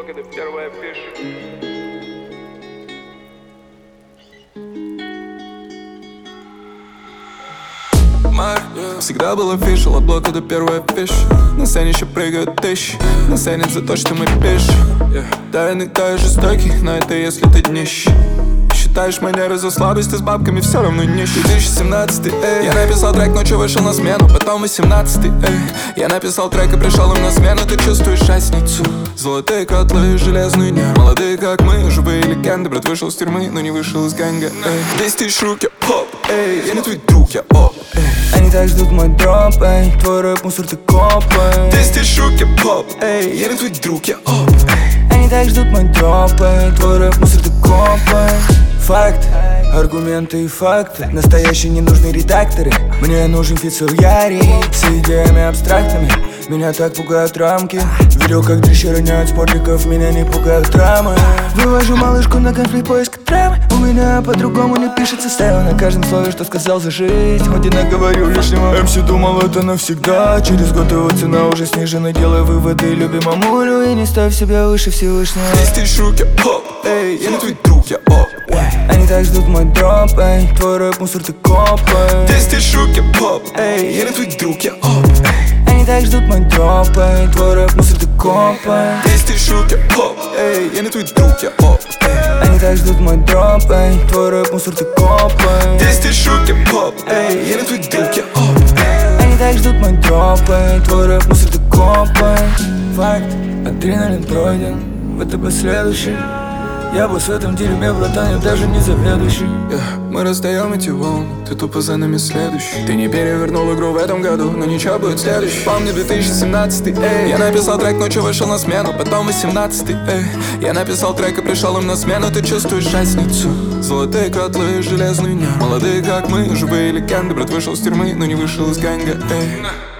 блок — это первая пиша. Всегда был офишал, от блока до первой афиши. На сцене еще прыгают тысячи, нас ценят за то, что мы пишем. Да, иногда я жестокий, но это если ты днищий. Считаешь манеры за слабость, ты с бабками все равно нищий. 2017, эй. Я написал трек, ночью вышел на смену. Потом 18, эй. Я написал трек и пришел им на смену. Ты чувствуешь разницу? Золотые котлы, железный нерв. Молодые как мы, живые легенды. Брат вышел из тюрьмы, но не вышел из гэнга, эй. 10 тысяч рук, я поп, эй. Я не твой друг, я оп, эй. Они так ждут мой дроп, эй. Твой рэп, мусор, ты коп, эй. 10 тысяч рук, я поп, эй. Я не твой друг, я оп, эй. Они так ждут мой дроп, эй. Твой рэп, мусор, ты коп, эй. Факт, аргументы и факты. Настоящие ненужные редакторы. Мне нужен фит Ярик с идеями абстрактными. Меня так пугают рамки. Видел, как дрищи роняют спортиков. Меня не пугают драмы. Вывожу малышку на конфликт, поиск драмы. У меня по-другому не пишется. Ставил на каждом слове, что сказал за жизнь. Хоть и наговорю лишнего. МС думал, это навсегда. Через год его цена уже снижена. Делай выводы, люби мамулю. И не ставь себя выше Всевышнего. 10 тысяч рук, я поп, эй. Я не твой друг, я оп, эй. Они так ждут мой дроп, эй. Твой рэп, мусор, ты коп, эй. 10 тысяч рук, я поп, эй. Я не твой друг, я оп, эй. Они так ждут мой дроп, эй. Твой рэп, мусор, ты коп, эй. 10 тысяч рук, я поп, эй. Я не твой друг, я оп, эй. Они так ждут мой дроп, эй. Твой рэп, мусор, ты коп, эй. 10 тысяч рук, я поп, эй. Я не твой друг, я оп, эй. Они так ждут мой дроп, эй. Твой рэп, мусор, ты коп, эй. Факт, адреналин пройден. ВТБ следующий. Я босс в этом дерьме, братан, я даже не заведующий. Мы раздаем эти волны, ты тупо за нами следующий. Ты не перевернул игру в этом году, но ничего будет следующий. Помню 2017, эй. Я написал трек, ночью вышел на смену. Потом 18, эй. Я написал трек и пришел им на смену. Ты чувствуешь разницу? Золотые котлы, железный нерв. Молодые как мы, живые легенды. Брат вышел из тюрьмы, но не вышел из гэнга, эй.